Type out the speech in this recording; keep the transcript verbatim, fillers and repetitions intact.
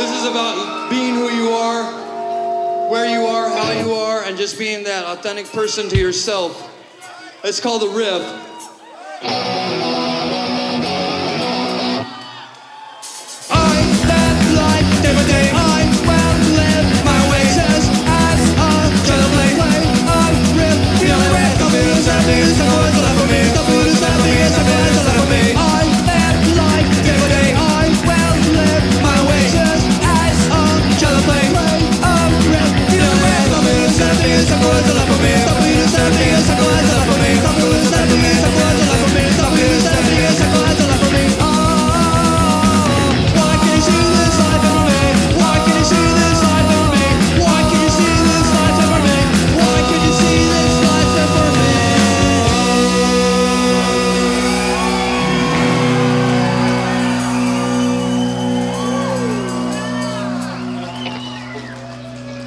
This is about being who you are, where you are, how you are, and just being that authentic person to yourself. It's called The Riff.